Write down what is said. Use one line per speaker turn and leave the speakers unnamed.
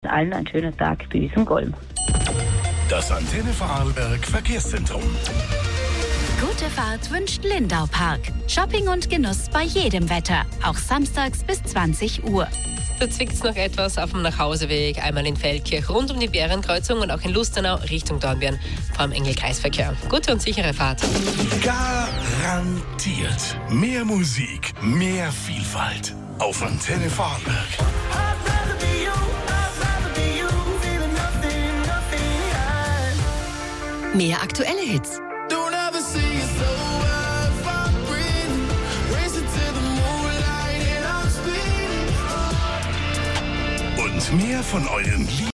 Allen einen schönen Tag bei uns im Golm.
Das Antenne Vorarlberg Verkehrszentrum.
Gute Fahrt wünscht Lindau Park. Shopping und Genuss bei jedem Wetter. Auch samstags bis 20 Uhr.
Da zwickt's noch etwas auf dem Nachhauseweg, einmal in Feldkirch rund um die Bärenkreuzung und auch in Lustenau Richtung Dornbirn vom Engelkreisverkehr. Gute und sichere Fahrt.
Garantiert mehr Musik, mehr Vielfalt auf Antenne Vorarlberg.
Mehr aktuelle Hits.
Und mehr von euren